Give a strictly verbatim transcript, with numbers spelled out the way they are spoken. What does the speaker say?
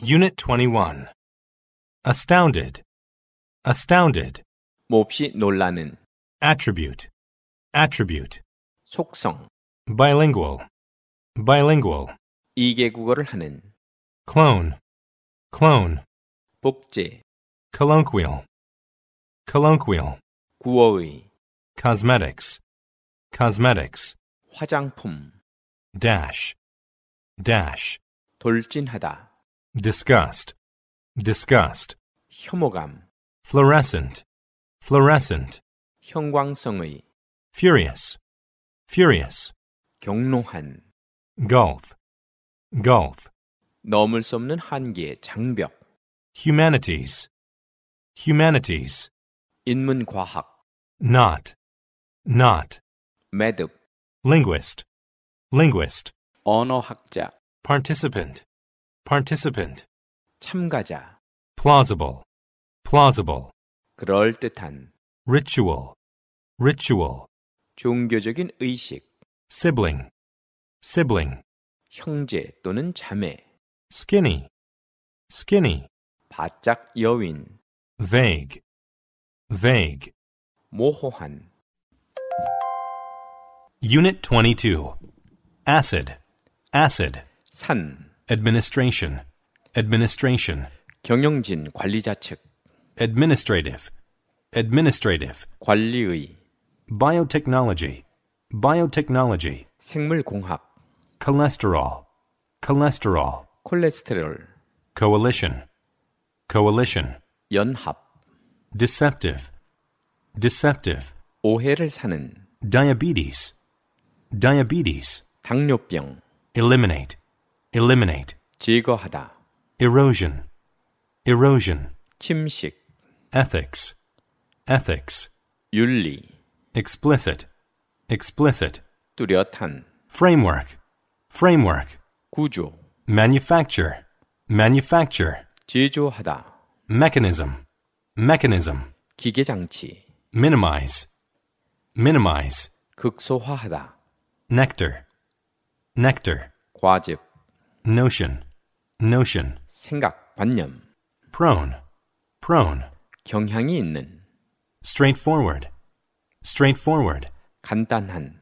Unit twenty-one. Astounded. Astounded. 몹시 놀라는, Attribute. Attribute. 속성, Bilingual. Bilingual. 이계국어를 하는, Clone. Clone. 복제, Colloquial. Colloquial. 구어의, Cosmetics. Cosmetics. 화장품, Dash. Dash. 돌진하다, Disgust. Disgust. 혐오감, Fluorescent. Fluorescent. 형광성의, Furious. Furious. 경노한, Gulf. Gulf. 넘을 수 없는 한계의 장벽, Humanities. Humanities. 인문과학, Not. Not. 매듭, Linguist. Linguist. 언어학자, Participant. Participant. 참가자, Plausible. Plausible. 그럴듯한, Ritual. Ritual. 종교적인 의식, Sibling. Sibling. 형제 또는 자매, Skinny. Skinny. 바짝 여윈, Vague. Vague. 모호한, Unit twenty-two. Acid. Acid. 산, Administration. Administration. 경영진 관리자 측, Administrative. Administrative. 관리의, Biotechnology. Biotechnology. 생물공학, Cholesterol. Cholesterol. 콜레스테롤, Coalition. Coalition. 연합, Deceptive. Deceptive. 오해를 사는, Diabetes. Diabetes. 당뇨병, Eliminate. Eliminate. 제거하다, Erosion. Erosion. 침식, Ethics. Ethics. 윤리, Explicit. Explicit. 뚜렷한, Framework. Framework. 구조, Manufacture. Manufacture. 제조하다, Mechanism. Mechanism. 기계장치, Minimize. Minimize. 극소화하다, Nectar. Nectar. 과즙, Notion. Notion. 생각, 관념, Prone. Prone. 경향이 있는, Straightforward. Straightforward. 간단한,